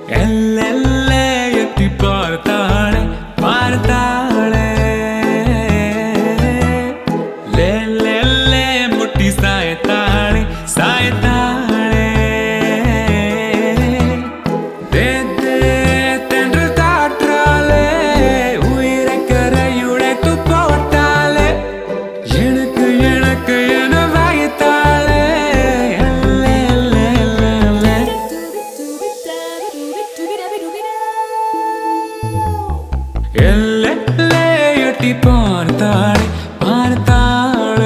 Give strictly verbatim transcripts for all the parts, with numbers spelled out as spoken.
எல்லெல்லே எட்டி பார்த்தாளே பார்த்தாளே லேல்லே முட்டி சாய்த்தாளே சாய்த்தாளே தேத்தே தென்றல் காற்றாலே உயிரை கரையுடைத்து போட்டாளே எனக்கு எனக்கு என வாய்த்தாளே எல்லெல்லே எட்டி பார்த்தாளே பார்த்தாளே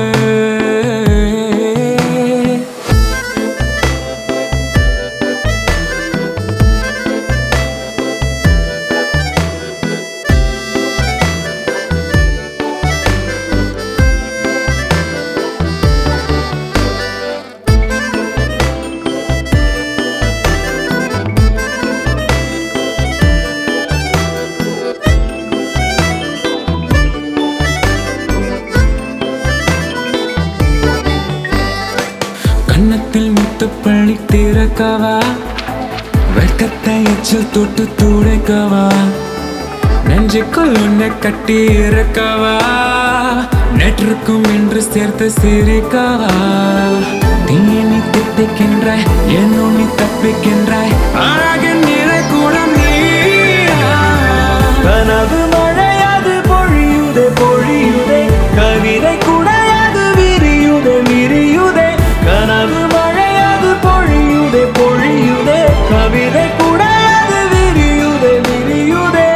கன்னத்தில் முத்துப்பள்ளி திறக்கவா வெட்கத்தை எச்சில் தொட்டு துடைக்கவா நெஞ்சுக்குள் உன்னை கட்டி இறக்கவா நேற்றுக்கும் இன்று சேர்த்து சிரிக்கவா தீயை நீ திட்டிக்கின்றாய் என்னோ நீ தப்பிக்கின்றாய் அழகின் நிறை கூடம் நீயா கனவு மழையாது பொழியுதே பொழியுதே கவிதை குடையாது விரியுதே விரியுதே கனவு மழையாது பொழியுதே பொழியுதே கவிதை குடையாது விரியுதே விரியுதே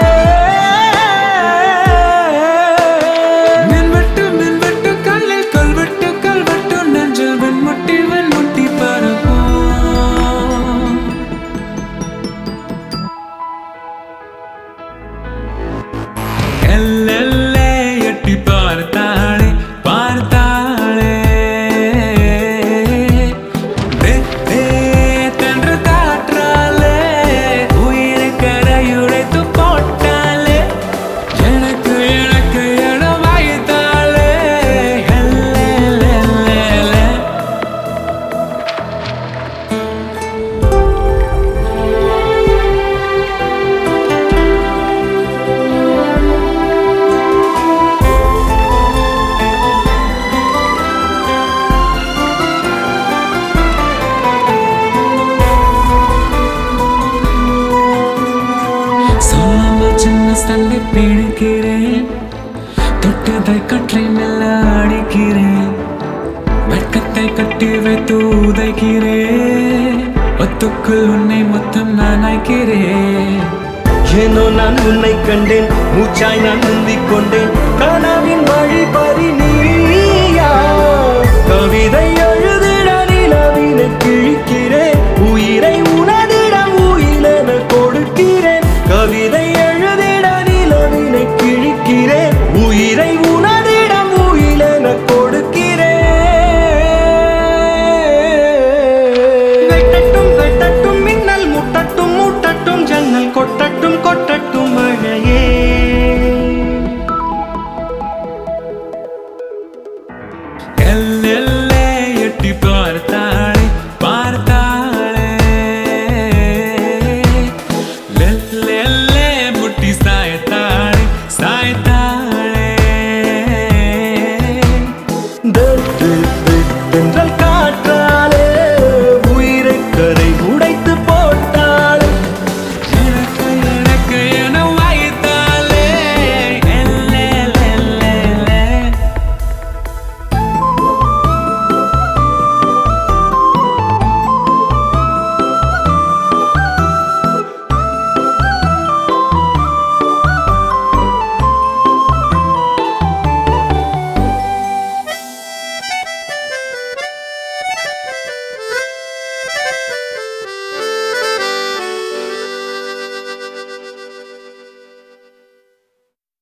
மின்வெட்டு மின்வெட்டு கல்லில் கல்வெட்டு கல்வெட்டு நெஞ்சில் வெண்முட்டி வெண்முட்டி பரப்போம் எல்லெல்லே எட்டி பார்த்தாளே பார்த்தாளே தேத்தே தென்றல் காற்றாலே உயிரை கரையுடைத்து போட்டாளே எனக்கு எனக்கு என வாய்த்தாளே எல்லெல்லே சொல்லாம சின்ன சண்டை பிடிக்கிறேன் தொட்டதை கற்றை மெல்ல அடிக்கிறேன் வெட்கத்தை கட்டி வைத்து உதைக்கிறேன் ஒத்துக்குள் உன்னை மொத்தம் நான் ஆய்க்கிறேன் ஏனோ நான் உன்னை கண்டேன் மூச்சாய் நான் முந்திக் கொண்டேன் கனவின் வழி பறி நீயா கவிதை எழுதிட நிலவினை கிழிக்கிறேன்